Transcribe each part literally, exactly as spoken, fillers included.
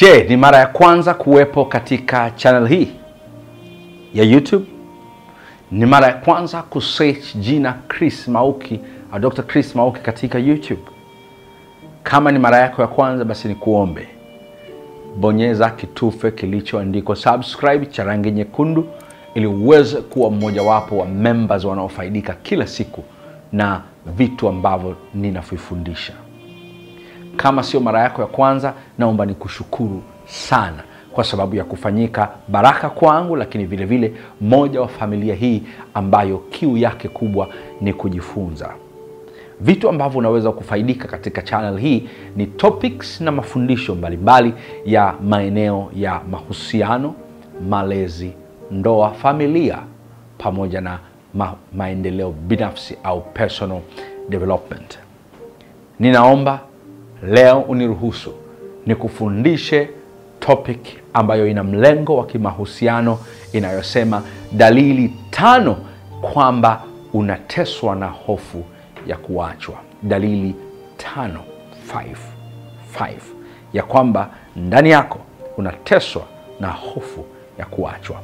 Je, ni mara ya kwanza kuwepo katika channel hii ya YouTube? Ni mara ya kwanza kusearch jina Chris Mauki au Doctor Chris Mauki katika YouTube? Kama ni mara yako ya kwanza, basi ni kuombe bonyeza kitufe kilichoandikwa subscribe cha rangi nyekundu ili uweze kuwa mmoja wapo wa members wanaofaidika kila siku na vitu ambavyo ninafundisha. Kama sio mara yako ya kwanza, naomba nikushukuru sana kwa sababu ya kufanyika baraka kwangu, lakini vile vile moja wa familia hii ambayo kiu yake kubwa ni kujifunza. Vitu ambavyo unaweza kufaidika katika channel hii ni topics na mafundisho mbalimbali ya maeneo ya mahusiano, malezi, ndoa, familia pamoja na ma maendeleo binafsi au personal development. Ninaomba leo uniruhusu nikufundishe topic ambayo ina mlengo wa kimahusiano inayosema dalili tano kwamba unateswa na hofu ya kuachwa. Dalili tano, five, five, ya kwamba ndani yako unateswa na hofu ya kuachwa.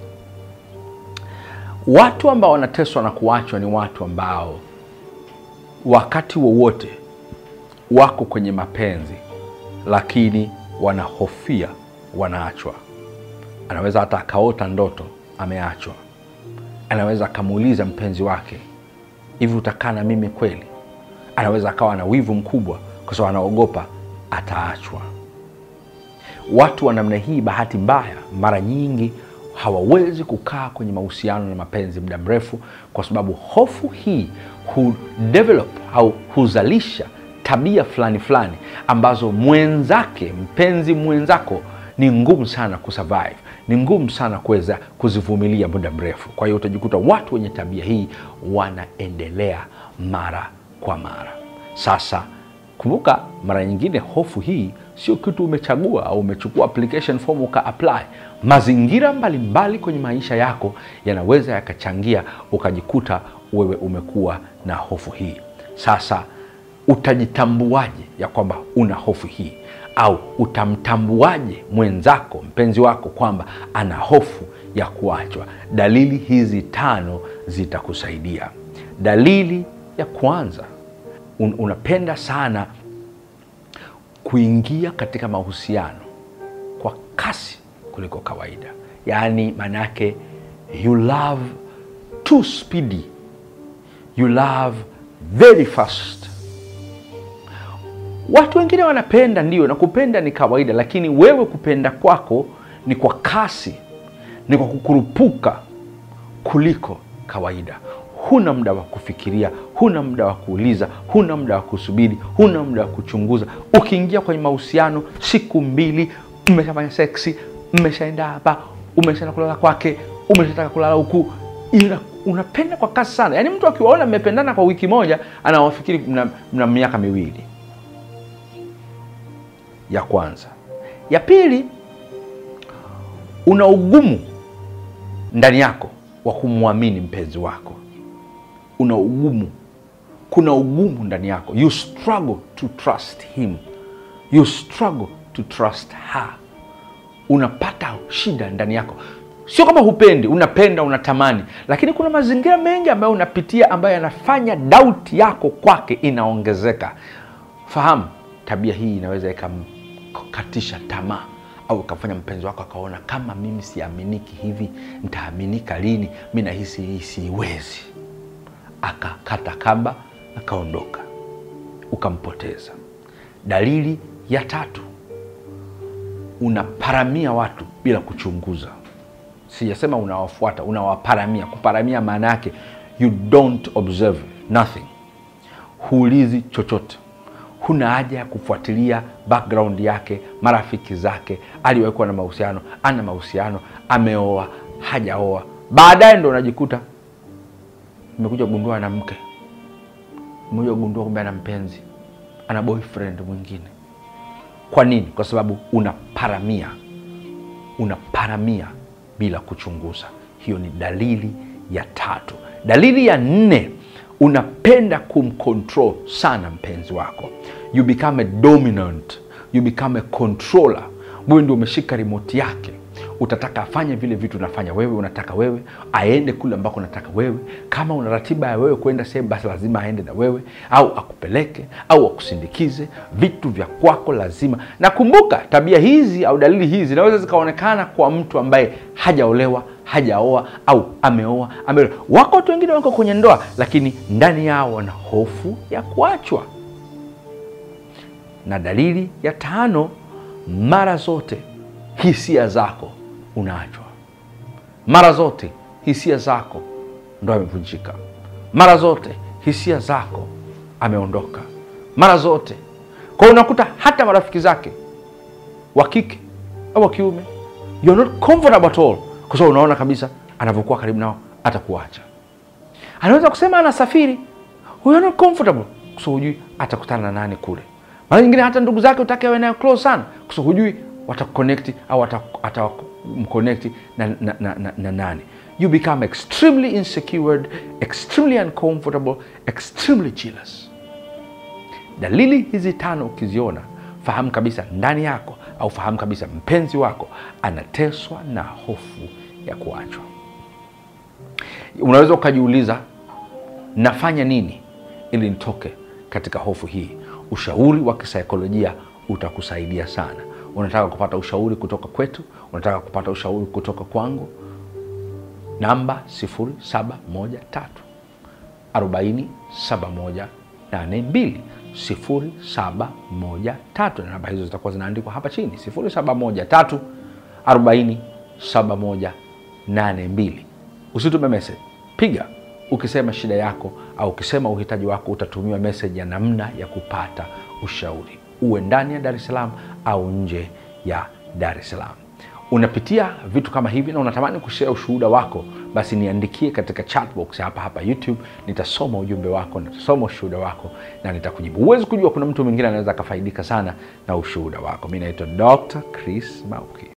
Watu ambao wanateswa na kuachwa ni watu ambao wakati wowote wako kwenye mapenzi lakini wanahofia wanaachwa. Anaweza hata akaota ndoto ameachwa. Anaweza akamuuliza mpenzi wake, hivi utakaa na mimi kweli? Anaweza akawa na wivu mkubwa kwa sababu anaogopa ataachwa. Watu wa namna hii, bahati mbaya, mara nyingi hawawezi kukaa kwenye mahusiano na mapenzi muda mrefu kwa sababu hofu hii hu develop au huzalisha tabia fulani fulani ambazo mwenzake, mpenzi mwenzako, ni ngumu sana kusurvive, ni ngumu sana kuweza kuzivumilia muda mrefu. Kwa hiyo utajikuta watu wenye tabia hii wanaendelea mara kwa mara. Sasa kumbuka, mara nyingine hofu hii sio kitu umechagua au umechukua application form uka apply. Mazingira mbalimbali mbali kwenye maisha yako yanaweza yakachangia ukajikuta wewe umekuwa na hofu hii. Sasa utajitambuaje ya kwamba una hofu hii? Au utamtambuaje mwenzako, mpenzi wako, kwamba ana hofu ya kuachwa? Dalili hizi tano zitakusaidia. Dalili ya kwanza, un unapenda sana kuingia katika mahusiano kwa kasi kuliko kawaida. Yaani manake you love too speedy. You love very fast. Watu wengine wanapenda, ndio, na kupenda ni kawaida, lakini wewe kupenda kwako ni kwa kasi, ni kwa kukurupuka kuliko kawaida. Huna muda wa kufikiria, huna muda wa kuuliza, huna muda wa kusubiri, huna muda wa kuchunguza. Ukiingia kwenye mahusiano, siku mbili umeshafanya seksi, umeshaenda hapa, umeshaenda kulala kwake, umeshataka kulala huku. Ila unapenda kwa kasi sana. Yaani mtu akiwaona mmependana kwa wiki moja anawafikiri mna, mna miaka miwili. Ya kwanza. Ya pili, una ugumu ndani yako wa kumwamini mpenzi wako. Una ugumu. Kuna ugumu ndani yako. You struggle to trust him. You struggle to trust her. Unapata shida ndani yako. Sio kama hupendi, unapenda, unatamani, lakini kuna mazingira mengi ambayo unapitia ambayo yanafanya doubt yako kwake inaongezeka. Fahamu, tabia hii inaweza ikamkatisha tamaa au ikafanya mpenzi wako akaona, kama mimi siaminiki hivi, nitaaminika lini? Mimi nahisi hii siwezi. Akakata kamba, akaondoka, ukampoteza. Dalili ya tatu, unaparamia watu bila kuchunguza. Sijasema unawafuata, unawaparamia. Kuparamia maana yake you don't observe nothing. Huulizi chochote. Huna haja ya kufuatilia background yake, marafiki zake, aliwahi kuwa na mahusiano, ana mahusiano, ameoa, hajaoa. Baadaye ndo unajikuta umekuja kugundua ana mke. Umekuja kugundua kumbe ana mpenzi, ana boyfriend mwingine. Kwa nini? Kwa sababu unaparamia. Unaparamia bila kuchunguza. Hiyo ni dalili ya tatu. Dalili ya nne, unapenda kumcontrol sana mpenzi wako. You become a dominant. You become a controller. wewe ndio umeshika remote yake. Utataka afanye vile vitu unafanya wewe, unataka wewe, aende kule ambako unataka wewe. Kama una ratiba ya wewe kwenda sehemu, basi lazima aende na wewe, au akupeleke, au akusindikize. Vitu vya kwako lazima. Na kumbuka, tabia hizi au dalili hizi zinaweza zikaonekana kwa mtu ambaye hajaolewa, hajaoa, au ameoa, ameoa. Wako watu wengine wako kwenye ndoa, lakini ndani yao wana hofu ya kuachwa. Na dalili ya tano, mara zote hisia zako unaachwa. Mara zote hisia zako ndo amevunjika. Mara zote hisia zako ameondoka. Mara zote. Kwa unakuta hata marafiki zake wa kike au wa kiume, you're not comfortable at all, kwa sababu unaona kabisa anavyokuwa karibu nao atakuacha. Anaweza kusema anasafiri, you're not comfortable, kwa sababu hujui atakutana na nani kule. Mara nyingine hata ndugu zake utake awe nayo close sana, kwa sababu hujui watakuconnect au atamconnect na, na, na, na, na nani. You become extremely insecure, extremely uncomfortable, extremely jealous. Dalili hizi tano ukiziona, fahamu kabisa ndani yako, au fahamu kabisa mpenzi wako anateswa na hofu ya kuachwa. Unaweza ukajiuliza, nafanya nini ili nitoke katika hofu hii? Ushauri wa kisaikolojia utakusaidia sana. Unataka kupata ushauri kutoka kwetu? Unataka kupata ushauri kutoka kwangu? Namba sifuri saba moja tatu arobaini saba moja nane mbili sifuri saba moja tatu. Na namba hizo zitakuwa zinaandikwa hapa chini, sifuri saba moja tatu arobaini saba moja nane mbili. Usitume message, piga ukisema shida yako au ukisema uhitaji wako. Utatumiwa message ya namna ya kupata ushauri, uwe ndani ya Dar es Salaam au nje ya Dar es Salaam. Unapitia vitu kama hivi na unatamani kushare ushuhuda wako, basi niandikie katika chat box hapa hapa YouTube. Nitasoma ujumbe wako, nitasoma ushuhuda wako na nitakujibu. Uwezi kujua, kuna mtu mwingine anaweza kufaidika sana na ushuhuda wako. Mimi naitwa Doctor Chris Mauki.